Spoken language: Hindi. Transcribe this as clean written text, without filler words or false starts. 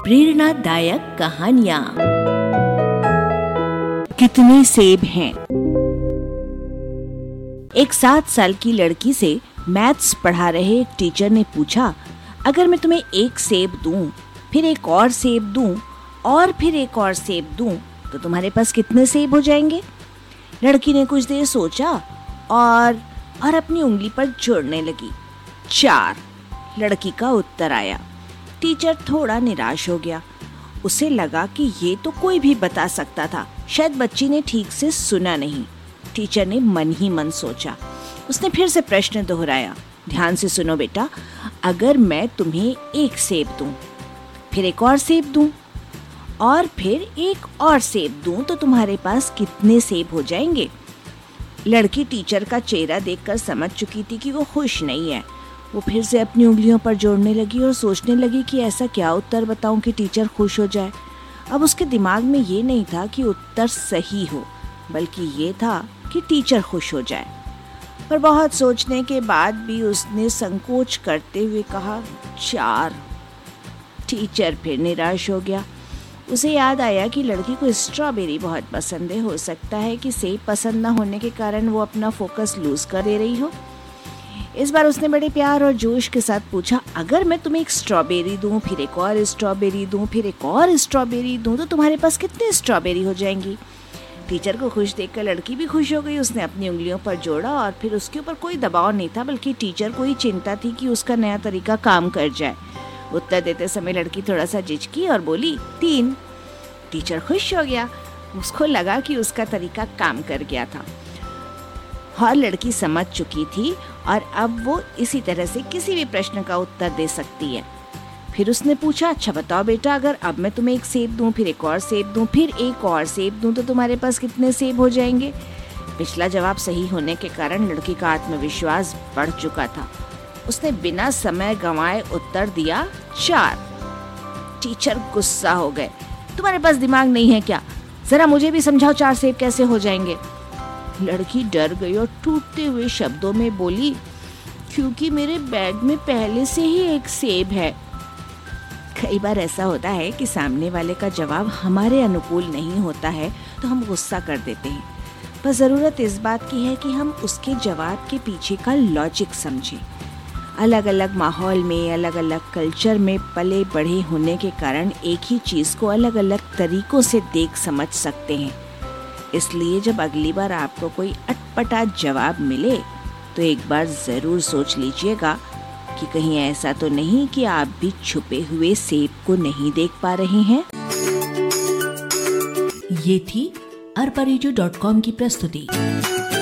प्रेरणादायक कहानियाँ। कितने सेब हैं? एक 7 साल की लड़की से मैथ्स पढ़ा रहे एक टीचर ने पूछा, अगर मैं तुम्हें एक सेब दूं, फिर एक और सेब दूं और फिर एक और सेब दूं, तो तुम्हारे पास कितने सेब हो जाएंगे? लड़की ने कुछ देर सोचा और अपनी उंगली पर जोड़ने लगी। 4 लड़की का उत्तर आया। टीचर थोड़ा निराश हो गया। उसे लगा कि ये तो कोई भी बता सकता था, शायद बच्ची ने ठीक से सुना नहीं। टीचर ने मन ही मन सोचा। उसने फिर से प्रश्न दोहराया, ध्यान से सुनो बेटा, अगर मैं तुम्हें एक सेब दूं, फिर एक और सेब दूं और फिर एक और सेब दूं, तो तुम्हारे पास कितने सेब हो जाएंगे? लड़की टीचर का चेहरा देखकर समझ चुकी थी कि वो खुश नहीं है। वो फिर से अपनी उंगलियों पर जोड़ने लगी और सोचने लगी कि ऐसा क्या उत्तर बताऊं कि टीचर खुश हो जाए। अब उसके दिमाग में ये नहीं था कि उत्तर सही हो, बल्कि ये था कि टीचर खुश हो जाए। पर बहुत सोचने के बाद भी उसने संकोच करते हुए कहा, 4। टीचर फिर निराश हो गया। उसे याद आया कि लड़की को स्ट्रॉबेरी बहुत पसंद है। हो सकता है कि सेब पसंद न होने के कारण वो अपना फोकस लूज कर दे रही हो। इस बार उसने बड़े प्यार और जोश के साथ पूछा, अगर मैं तुम्हें एक स्ट्रॉबेरी दूं, फिर एक और स्ट्रॉबेरी दूं, फिर एक और स्ट्रॉबेरी दूं, तो तुम्हारे पास कितने स्ट्रॉबेरी हो जाएंगी? टीचर को खुश देखकर लड़की भी खुश हो गई। उसने अपनी उंगलियों पर जोड़ा और फिर उसके ऊपर कोई दबाव नहीं था, बल्कि टीचर को ही चिंता थी कि उसका नया तरीका काम कर जाए। उत्तर देते समय लड़की थोड़ा सा झिझकी और बोली, 3। टीचर खुश हो गया। उसको लगा कि उसका तरीका काम कर गया था और लड़की समझ चुकी थी और अब वो इसी तरह से किसी भी प्रश्न का उत्तर दे सकती है। फिर उसने पूछा, अच्छा बताओ बेटा, अगर अब मैं तुम्हें एक सेब दूं, फिर एक और सेब दूं, फिर एक और सेब दूं, तो तुम्हारे पास कितने सेब हो जाएंगे? पिछला जवाब सही होने के कारण लड़की का आत्मविश्वास बढ़ चुका था। उसने बिना समय गंवाए उत्तर दिया, 4। टीचर गुस्सा हो गए। तुम्हारे पास दिमाग नहीं है क्या? जरा मुझे भी समझाओ, 4 सेब कैसे हो जाएंगे? लड़की डर गई और टूटते हुए शब्दों में बोली, क्योंकि मेरे बैग में पहले से ही एक सेब है। कई बार ऐसा होता है कि सामने वाले का जवाब हमारे अनुकूल नहीं होता है तो हम गुस्सा कर देते हैं, पर ज़रूरत इस बात की है कि हम उसके जवाब के पीछे का लॉजिक समझें। अलग अलग माहौल में, अलग अलग कल्चर में पले बढ़े होने के कारण एक ही चीज़ को अलग अलग तरीकों से देख समझ सकते हैं। इसलिए जब अगली बार आपको कोई अटपटा जवाब मिले तो एक बार ज़रूर सोच लीजिएगा कि कहीं ऐसा तो नहीं कि आप भी छुपे हुए सेब को नहीं देख पा रहे हैं। ये थी arparejo.com की प्रस्तुति।